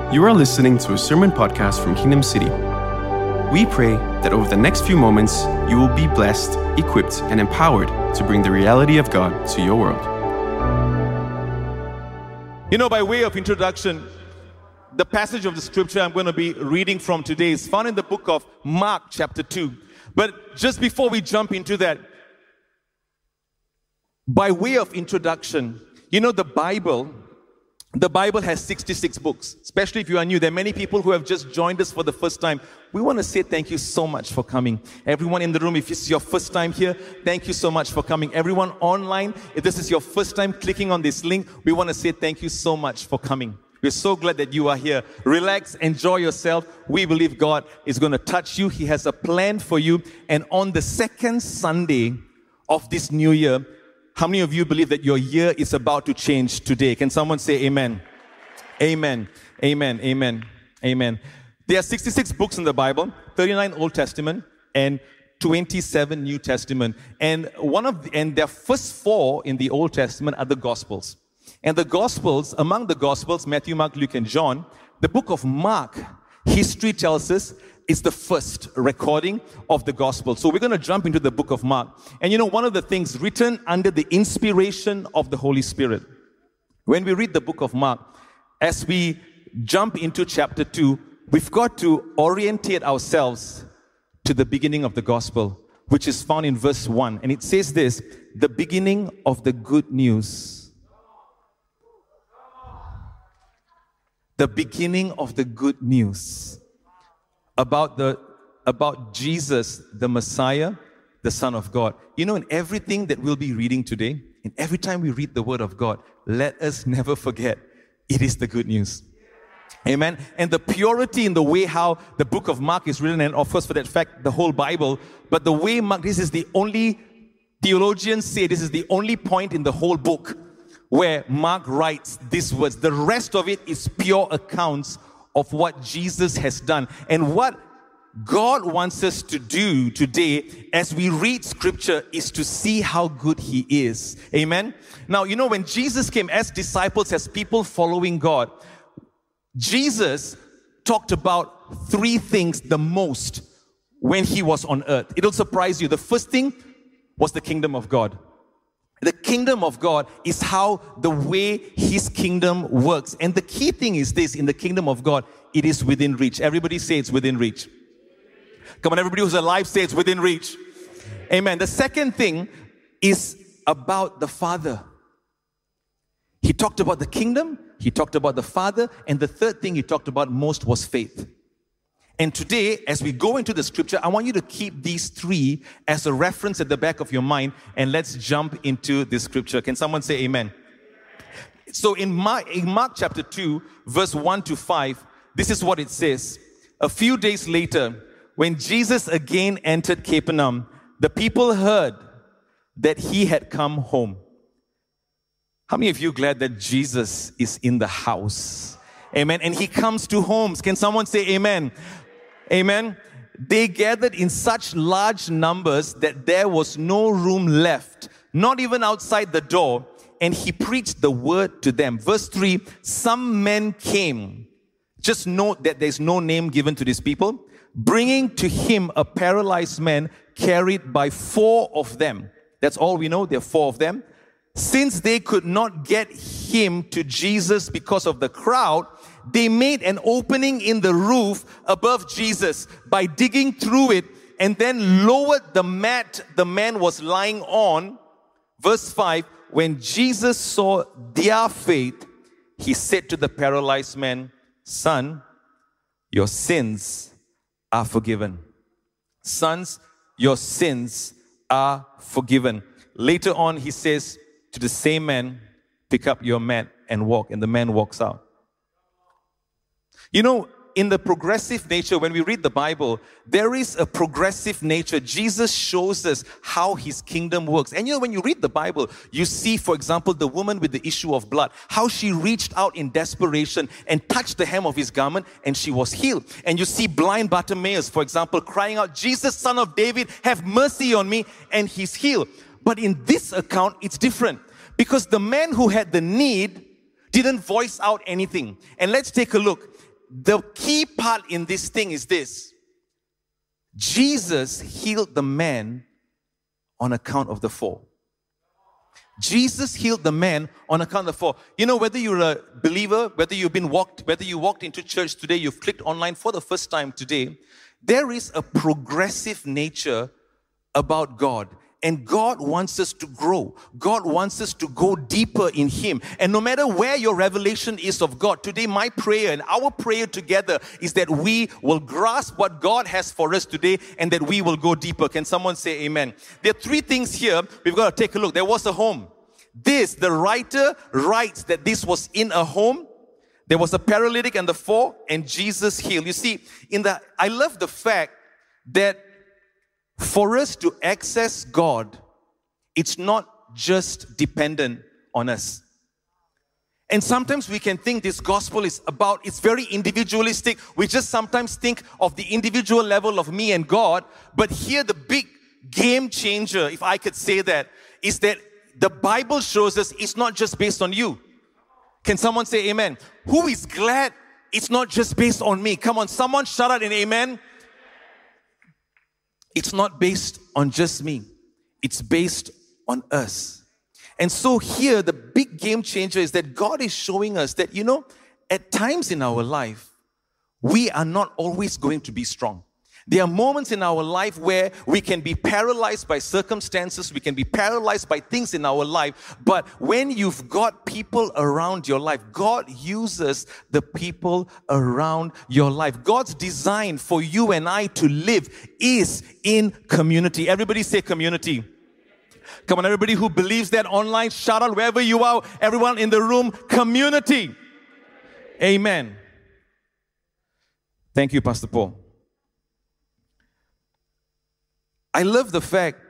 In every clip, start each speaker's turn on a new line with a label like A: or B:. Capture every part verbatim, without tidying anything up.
A: You are listening to a sermon podcast from Kingdom City. We pray that over the next few moments, you will be blessed, equipped, and empowered to bring the reality of God to your world.
B: You know, by way of introduction, the passage of the scripture I'm going to be reading from today is found in the book of Mark chapter two. But just before we jump into that, by way of introduction, you know, the Bible, the Bible has sixty-six books. Especially if you are new, there are many people who have just joined us for the first time. We want to say thank you so much for coming. Everyone in the room, if it's your first time here, thank you so much for coming. Everyone online, if this is your first time clicking on this link, we want to say thank you so much for coming. We're so glad that you are here. Relax, enjoy yourself. We believe God is going to touch you. He has a plan for you. And on the second Sunday of this new year, how many of you believe that your year is about to change today? Can someone say amen? Amen. Amen. Amen. Amen. There are sixty-six books in the Bible, thirty-nine Old Testament, and twenty-seven New Testament. And one of the, and their first four in the Old Testament are the Gospels. And the Gospels, among the Gospels, Matthew, Mark, Luke, and John, the book of Mark, history tells us, is the first recording of the gospel. So we're going to jump into the book of Mark. And you know, one of the things written under the inspiration of the Holy Spirit, when we read the book of Mark, as we jump into chapter two, we've got to orientate ourselves to the beginning of the gospel, which is found in verse one. And it says this, the beginning of the good news. The beginning of the good news. About the about Jesus, the Messiah, the Son of God. You know, in everything that we'll be reading today, and every time we read the Word of God, let us never forget, it is the good news. Amen. And the purity in the way how the book of Mark is written, and of course for that fact, the whole Bible, but the way Mark, this is the only, theologians say this is the only point in the whole book where Mark writes these words. The rest of it is pure accounts of what Jesus has done. And what God wants us to do today as we read scripture is to see how good He is. Amen? Now, you know, when Jesus came as disciples, as people following God, Jesus talked about three things the most when He was on earth. It'll surprise you. The first thing was the kingdom of God. The kingdom of God is how the way His kingdom works. And the key thing is this, in the kingdom of God, it is within reach. Everybody say it's within reach. Come on, everybody who's alive, say it's within reach. Amen. The second thing is about the Father. He talked about the kingdom, He talked about the Father, and the third thing He talked about most was faith. And today, as we go into the scripture, I want you to keep these three as a reference at the back of your mind, and let's jump into this scripture. Can someone say amen? So in Mark, in Mark chapter two, verse one to five, this is what it says. A few days later, when Jesus again entered Capernaum, the people heard that He had come home. How many of you are glad that Jesus is in the house? Amen. And He comes to homes. Can someone say amen? Amen. They gathered in such large numbers that there was no room left, not even outside the door, and He preached the word to them. Verse three, some men came. Just note that there's no name given to these people, bringing to Him a paralyzed man carried by four of them. That's all we know, there are four of them. Since they could not get Him to Jesus because of the crowd, they made an opening in the roof above Jesus by digging through it and then lowered the mat the man was lying on. Verse five, when Jesus saw their faith, He said to the paralyzed man, son, your sins are forgiven. Sons, your sins are forgiven. Later on, He says to the same man, pick up your mat and walk. And the man walks out. You know, in the progressive nature, when we read the Bible, there is a progressive nature. Jesus shows us how His kingdom works. And you know, when you read the Bible, you see, for example, the woman with the issue of blood, how she reached out in desperation and touched the hem of His garment and she was healed. And you see blind Bartimaeus, for example, crying out, Jesus, Son of David, have mercy on me, and he's healed. But in this account, it's different because the man who had the need didn't voice out anything. And let's take a look. the key part in this thing is this. Jesus healed the man on account of the fall. Jesus healed the man on account of the fall. You know, whether you're a believer, whether you've been walked, whether you walked into church today, you've clicked online for the first time today, there is a progressive nature about God. And God wants us to grow. God wants us to go deeper in Him. And no matter where your revelation is of God, today my prayer and our prayer together is that we will grasp what God has for us today and that we will go deeper. Can someone say amen? There are three things here. We've got to take a look. There was a home. This, the writer writes that this was in a home. There was a paralytic and the four, and Jesus healed. You see, in the, I love the fact that for us to access God, it's not just dependent on us. And sometimes we can think this gospel is about, it's very individualistic. We just sometimes think of the individual level of me and God. But here the big game changer, if I could say that, is that the Bible shows us it's not just based on you. Can someone say amen? Who is glad it's not just based on me? Come on, someone shout out an amen. It's not based on just me. It's based on us. And so here, the big game changer is that God is showing us that, you know, at times in our life, we are not always going to be strong. There are moments in our life where we can be paralyzed by circumstances, we can be paralyzed by things in our life, but when you've got people around your life, God uses the people around your life. God's design for you and I to live is in community. Everybody say community. Come on, everybody who believes that online, shout out wherever you are, everyone in the room, community. Amen. Thank you, Pastor Paul. I love the fact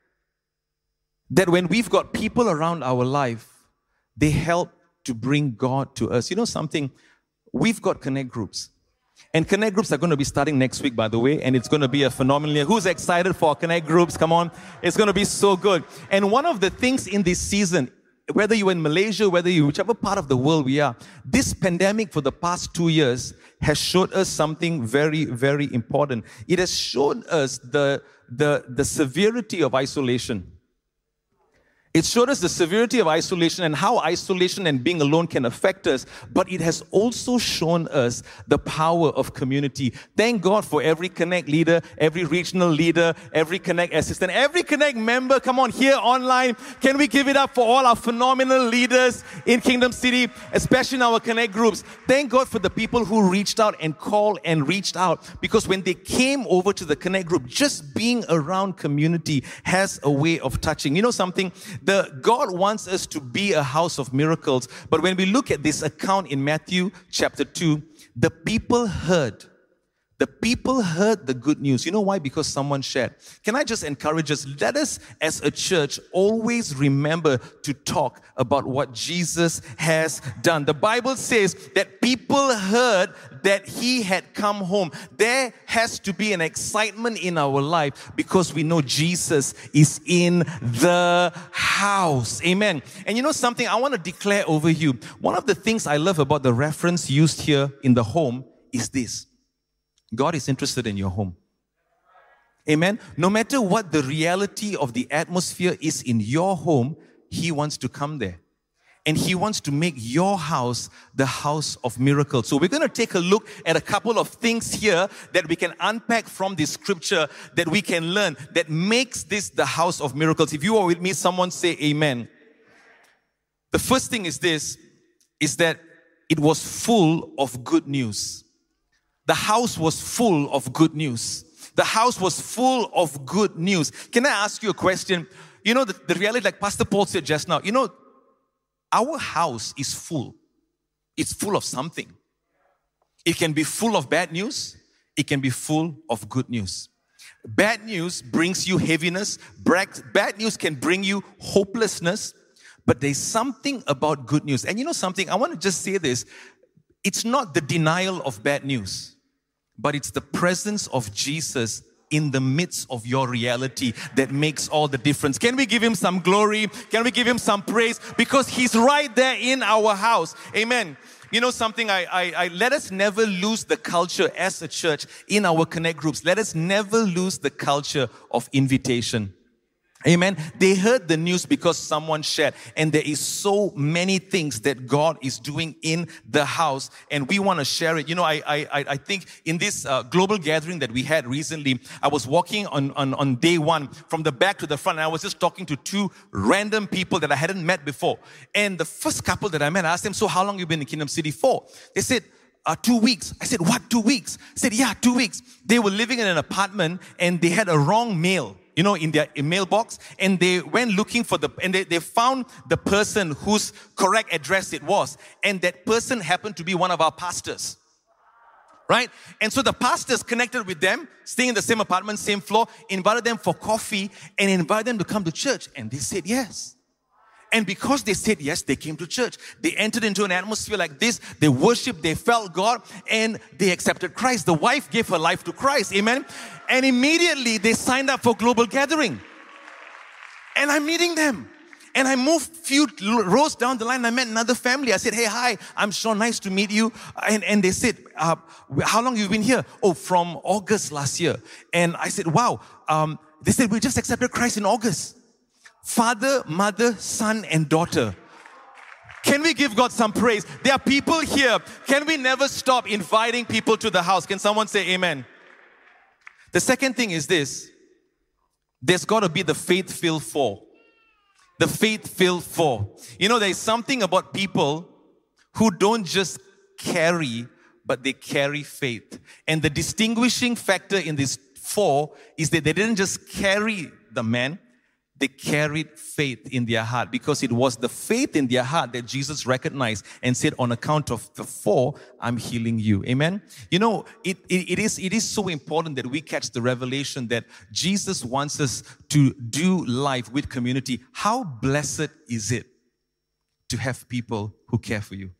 B: that when we've got people around our life, they help to bring God to us. You know something? We've got connect groups. And connect groups are going to be starting next week, by the way, and it's going to be a phenomenal year. Who's excited for connect groups? Come on. It's going to be so good. And one of the things in this season, whether you're in Malaysia, whether you, whichever part of the world we are, this pandemic for the past two years has showed us something very, very important. It has shown us the, the, the severity of isolation. It showed us the severity of isolation and how isolation and being alone can affect us, but it has also shown us the power of community. Thank God for every Connect leader, every regional leader, every Connect assistant, every Connect member. Come on, here online. Can we give it up for all our phenomenal leaders in Kingdom City, especially in our Connect groups? Thank God for the people who reached out and called and reached out, because when they came over to the Connect group, just being around community has a way of touching. You know something? The God wants us to be a house of miracles. But when we look at this account in Matthew chapter two, the people heard. The people heard the good news. You know why? Because someone shared. Can I just encourage us? Let us, as a church, always remember to talk about what Jesus has done. The Bible says that people heard that He had come home. There has to be an excitement in our life because we know Jesus is in the house. Amen. And you know something? I want to declare over you. One of the things I love about the reference used here in the home is this. God is interested in your home. Amen. No matter what the reality of the atmosphere is in your home, He wants to come there. And He wants to make your house the house of miracles. So we're going to take a look at a couple of things here that we can unpack from this scripture that we can learn that makes this the house of miracles. If you are with me, someone say amen. The first thing is this, is that it was full of good news. The house was full of good news. The house was full of good news. Can I ask you a question? You know, the, the reality, like Pastor Paul said just now, you know, our house is full. It's full of something. It can be full of bad news. It can be full of good news. Bad news brings you heaviness. Bad news can bring you hopelessness. But there's something about good news. And you know something? I want to just say this. It's not the denial of bad news, but it's the presence of Jesus in the midst of your reality that makes all the difference. Can we give Him some glory? Can we give Him some praise? Because He's right there in our house. Amen. You know something, I, I, I let us never lose the culture as a church in our connect groups. Let us never lose the culture of invitation. Amen. They heard the news because someone shared. And there is so many things that God is doing in the house. And we want to share it. You know, I I I think in this uh, global gathering that we had recently, I was walking on, on, on day one from the back to the front. And I was just talking to two random people that I hadn't met before. And the first couple that I met, I asked them, so how long have you been in Kingdom City for? They said, Uh, two weeks. I said, what, two weeks? I said, yeah, two weeks. They were living in an apartment and they had a wrong mail, you know, in their mailbox. And they went looking for the, and they, they found the person whose correct address it was. And that person happened to be one of our pastors. Right? And so the pastors connected with them, staying in the same apartment, same floor, invited them for coffee and invited them to come to church. And they said yes. And because they said yes, they came to church. They entered into an atmosphere like this. They worshiped, they felt God, and they accepted Christ. The wife gave her life to Christ. Amen. And immediately they signed up for Global Gathering. And I'm meeting them. And I moved a few rows down the line and I met another family. I said, hey, hi, I'm Sean, nice to meet you. And, and they said, uh, how long have you been here? Oh, from August last year. And I said, wow. Um, they said, we just accepted Christ in August. Father, mother, son, and daughter. Can we give God some praise? There are people here. Can we never stop inviting people to the house? Can someone say amen? The second thing is this. There's got to be the faith-filled four. The faith-filled four. You know, there's something about people who don't just carry, but they carry faith. And the distinguishing factor in these four is that they didn't just carry the man, they carried faith in their heart, because it was the faith in their heart that Jesus recognized and said, on account of the four, I'm healing you. Amen. You know, it, it, it is, it is so important that we catch the revelation that Jesus wants us to do life with community. How blessed is it to have people who care for you?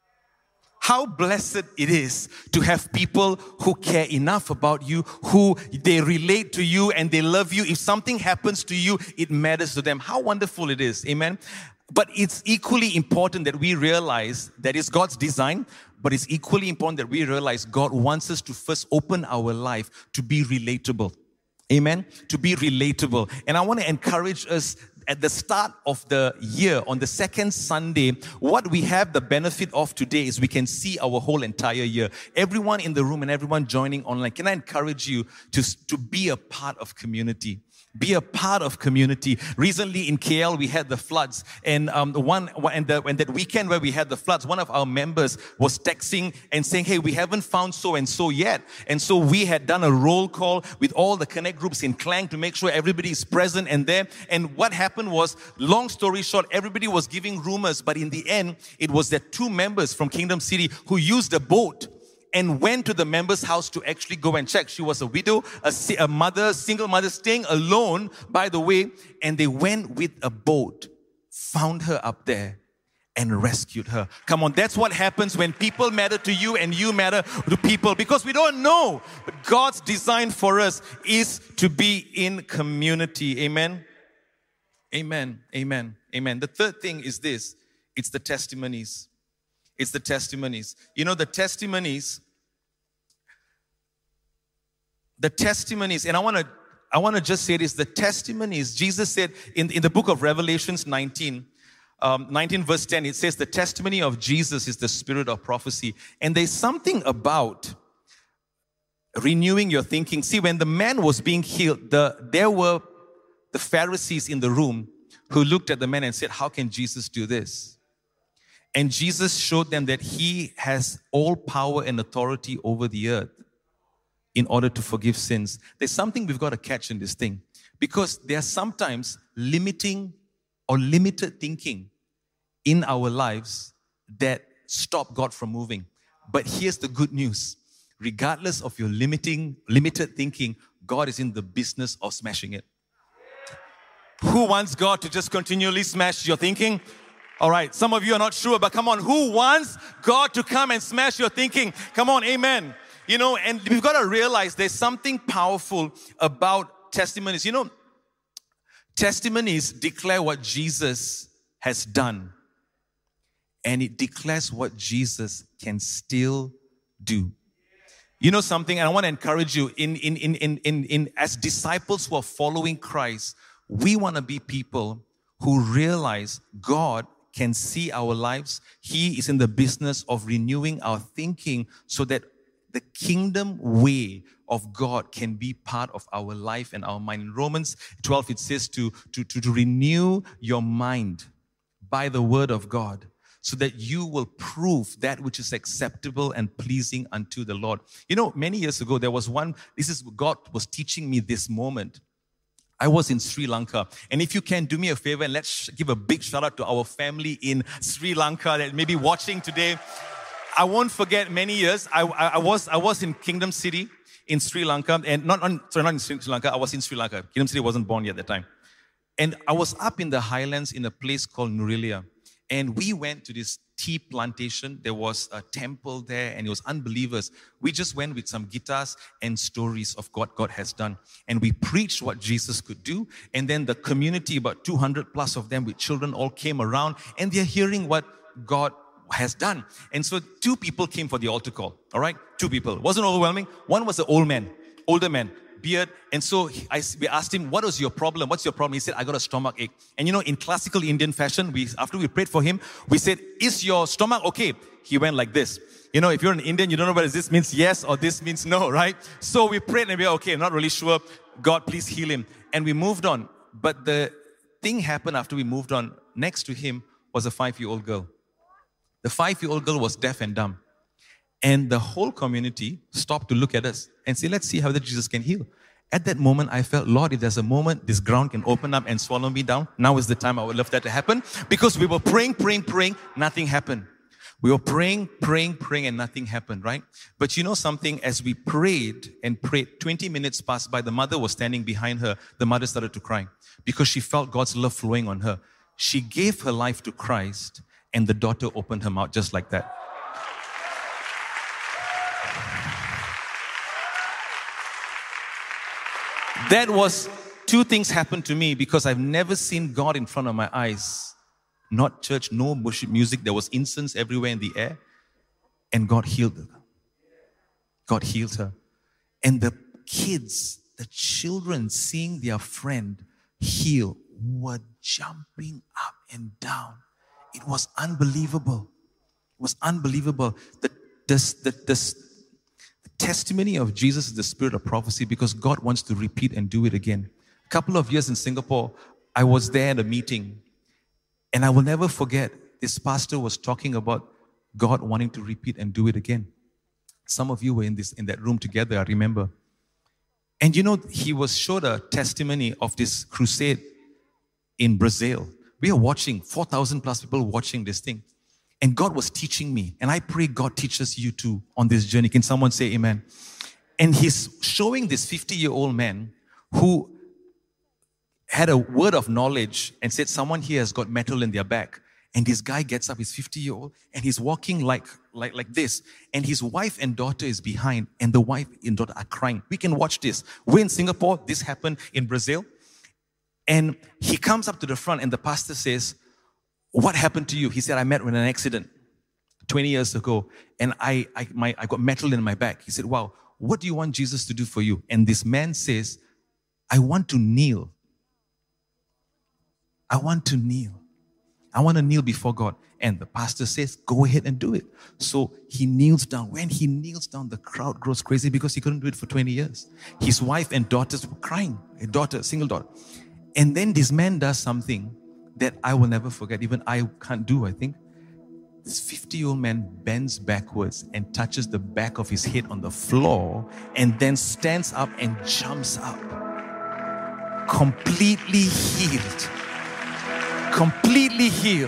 B: How blessed it is to have people who care enough about you, who they relate to you and they love you. If something happens to you, it matters to them. How wonderful it is. Amen. But it's equally important that we realize that it's God's design, but it's equally important that we realize God wants us to first open our life to be relatable. Amen. To be relatable. And I want to encourage us at the start of the year, on the second Sunday, what we have the benefit of today is we can see our whole entire year. Everyone in the room and everyone joining online, can I encourage you to, to be a part of community? Be a part of community. Recently in K L, we had the floods. And um, the one and, the, and that weekend where we had the floods, one of our members was texting and saying, hey, we haven't found so-and-so yet. And so we had done a roll call with all the connect groups in Klang to make sure everybody is present and there. And what happened was, long story short, everybody was giving rumors. But in the end, it was that two members from Kingdom City who used a boat and went to the member's house to actually go and check. She was a widow, a, a mother, single mother, staying alone, by the way. And they went with a boat, found her up there, and rescued her. Come on, that's what happens when people matter to you and you matter to people. Because we don't know, but God's design for us is to be in community. Amen? Amen. Amen. Amen. The third thing is this. It's the testimonies. It's the testimonies. You know, the testimonies, the testimonies, and I want to I want to just say this, the testimonies, Jesus said in, in the book of Revelations nineteen, um, nineteen verse ten, it says the testimony of Jesus is the spirit of prophecy. And there's something about renewing your thinking. See, when the man was being healed, the there were the Pharisees in the room who looked at the man and said, how can Jesus do this? And Jesus showed them that he has all power and authority over the earth in order to forgive sins. There's something we've got to catch in this thing, because there are sometimes limiting or limited thinking in our lives that stop God from moving. But here's the good news. Regardless of your limiting, limited thinking, God is in the business of smashing it. Who wants God to just continually smash your thinking? All right, some of you are not sure, but come on, who wants God to come and smash your thinking? Come on, amen. You know, and we've got to realize there's something powerful about testimonies. You know, testimonies declare what Jesus has done. and it declares what Jesus can still do. You know something, and I want to encourage you, in, in, in, in, in, in as disciples who are following Christ, we want to be people who realize God can see our lives. He is in the business of renewing our thinking so that the kingdom way of God can be part of our life and our mind. In Romans twelve, it says to, to, to, to renew your mind by the word of God, so that you will prove that which is acceptable and pleasing unto the Lord. You know, many years ago, there was one, this is, God was teaching me this moment. I was in Sri Lanka. And if you can do me a favor, and let's give a big shout out to our family in Sri Lanka that may be watching today. I won't forget many years. I, I, I was I was in Kingdom City in Sri Lanka. And not, on, sorry, not in Sri Lanka. I was in Sri Lanka. Kingdom City wasn't born yet at the time. And I was up in the highlands in a place called Nurillia. And we went to this tea plantation. There was a temple there, and it was unbelievers. We just went with some guitars and stories of what God has done. And we preached what Jesus could do. And then the community, about two hundred plus of them with children, all came around, and they're hearing what God has done. And so two people came for the altar call. All right? Two people. It wasn't overwhelming. One was an old man, older man. Beard. And so I, we asked him, what was your problem? What's your problem? He said, I got a stomach ache. And you know, in classical Indian fashion, we after we prayed for him, we said, is your stomach okay? He went like this. You know, if you're an Indian, you don't know whether this means yes or this means no, right? So we prayed and we were okay, I'm not really sure. God, please heal him. And we moved on. But the thing happened after we moved on. Next to him was a five-year-old girl. The five-year-old girl was deaf and dumb. And the whole community stopped to look at us and say, let's see how that Jesus can heal. At that moment, I felt, Lord, if there's a moment this ground can open up and swallow me down, now is the time. I would love that to happen. Because we were praying, praying, praying, nothing happened. We were praying, praying, praying, and nothing happened, right? But you know something? As we prayed and prayed, twenty minutes passed by, the mother was standing behind her. The mother started to cry because she felt God's love flowing on her. She gave her life to Christ, and the daughter opened her mouth just like that. That was, two things happened to me because I've never seen God in front of my eyes. Not church, no worship music. There was incense everywhere in the air. And God healed her. God healed her. And the kids, the children seeing their friend heal were jumping up and down. It was unbelievable. It was unbelievable. The, the, the, the, testimony of Jesus is the spirit of prophecy because God wants to repeat and do it again. A couple of years in Singapore, I was there at a meeting, and I will never forget, this pastor was talking about God wanting to repeat and do it again. Some of you were in this in that room together, I remember. And you know, he was showed a testimony of this crusade in Brazil. We are watching, four thousand plus people watching this thing. And God was teaching me. And I pray God teaches you too on this journey. Can someone say amen? And he's showing this fifty-year-old man who had a word of knowledge and said, someone here has got metal in their back. And this guy gets up, he's fifty-year-old, and he's walking like, like, like this. And his wife and daughter is behind, and the wife and daughter are crying. We can watch this. We're in Singapore. This happened in Brazil. And he comes up to the front, and the pastor says, what happened to you? He said, I met with an accident twenty years ago, and I, I, my, I got metal in my back. He said, wow, what do you want Jesus to do for you? And this man says, I want to kneel. I want to kneel. I want to kneel before God. And the pastor says, go ahead and do it. So he kneels down. When he kneels down, the crowd grows crazy because he couldn't do it for twenty years. His wife and daughters were crying. A daughter, a single daughter. And then this man does something that I will never forget. Even I can't do, I think. This fifty-year-old man bends backwards and touches the back of his head on the floor and then stands up and jumps up. Completely healed. Completely healed.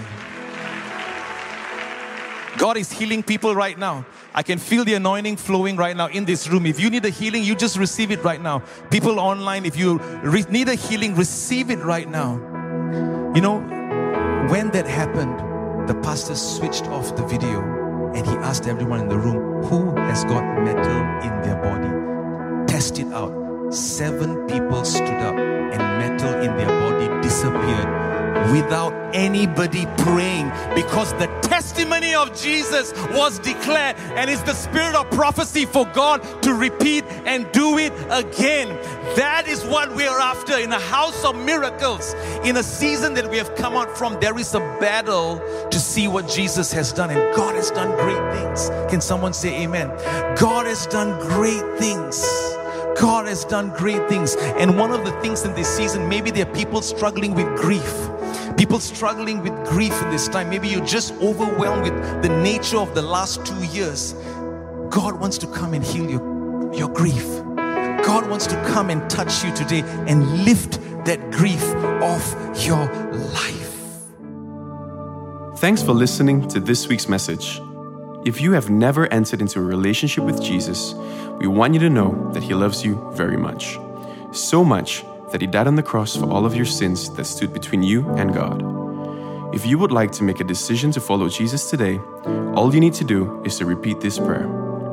B: God is healing people right now. I can feel the anointing flowing right now in this room. If you need a healing, you just receive it right now. People online, if you re- need a healing, receive it right now. You know, when that happened, the pastor switched off the video and he asked everyone in the room, who has got metal in their body? Test it out. Seven people stood up and metal in their body disappeared. without anybody praying, because the testimony of Jesus was declared, and it's the spirit of prophecy for God to repeat and do it again. That is what we are after in a house of miracles. In a season that we have come out from, there is a battle to see what Jesus has done, and God has done great things. Can someone say amen? God has done great things. God has done great things. And one of the things in this season, maybe there are people struggling with grief. People struggling with grief in this time. Maybe you're just overwhelmed with the nature of the last two years. God wants to come and heal your, your grief. God wants to come and touch you today and lift that grief off your life.
A: Thanks for listening to this week's message. If you have never entered into a relationship with Jesus, we want you to know that He loves you very much. So much that He died on the cross for all of your sins that stood between you and God. If you would like to make a decision to follow Jesus today, all you need to do is to repeat this prayer.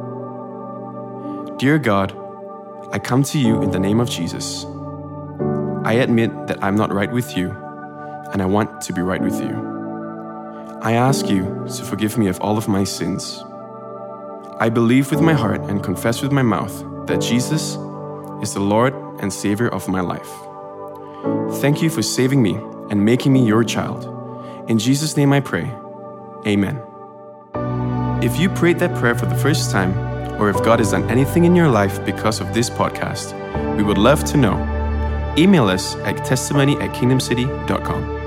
A: Dear God, I come to you in the name of Jesus. I admit that I'm not right with you, and I want to be right with you. I ask you to forgive me of all of my sins. I believe with my heart and confess with my mouth that Jesus is the Lord and Savior of my life. Thank you for saving me and making me your child. In Jesus' name I pray. Amen. If you prayed that prayer for the first time, or if God has done anything in your life because of this podcast, we would love to know. Email us at testimony at kingdom city dot com.